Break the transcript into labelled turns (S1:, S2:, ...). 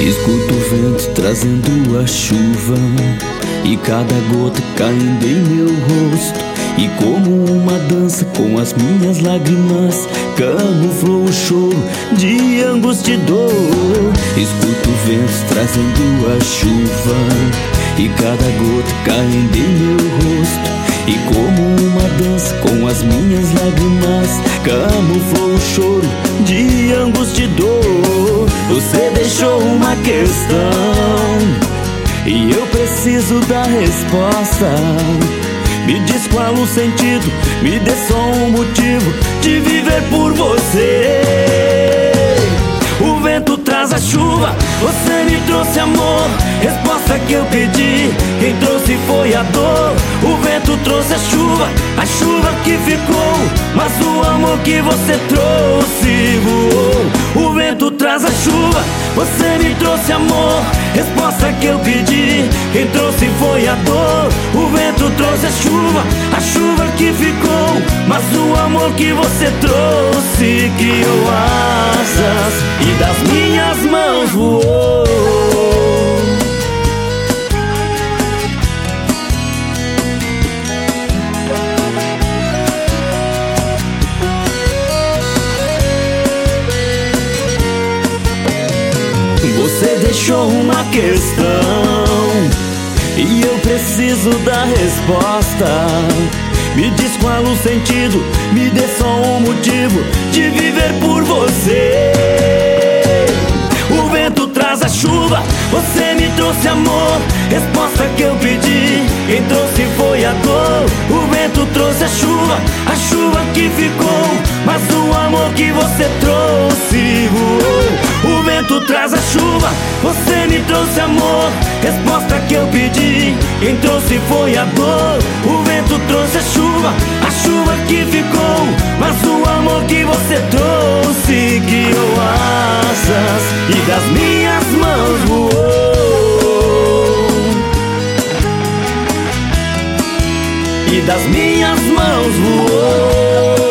S1: Escuto o vento trazendo a chuva e cada gota caindo em meu rosto. E como uma dança com as minhas lágrimas camuflou o choro de angústia e dor. Escuto o vento trazendo a chuva e cada gota caindo em meu rosto. E como uma dança com as minhas lágrimas camuflou o choro de angústia e dor. Você deixou uma questão e eu preciso da resposta. Me diz qual o sentido, me dê só um motivo de viver por você. O vento traz a chuva, você me trouxe amor, resposta que eu pedi, quem trouxe foi a dor. O vento trouxe a chuva que ficou, mas o amor que você trouxe voou. O vento traz a chuva, você me trouxe amor, resposta que eu pedi, quem trouxe foi a dor. O vento trouxe a chuva que ficou, mas o amor que você trouxe criou asas e das minhas mãos voou. Você deixou uma questão e eu preciso da resposta. Me diz qual o sentido, me dê só um motivo de viver por você. O vento traz a chuva, você me trouxe amor, resposta que eu pedi, quem trouxe foi a dor. O vento trouxe a chuva que ficou, mas o amor que você trouxe voou. O vento traz a chuva, você me trouxe amor, resposta que eu pedi, quem trouxe foi a dor. O vento trouxe a chuva que ficou, mas o amor que você trouxe criou asas e das minhas mãos voou. E das minhas mãos voou.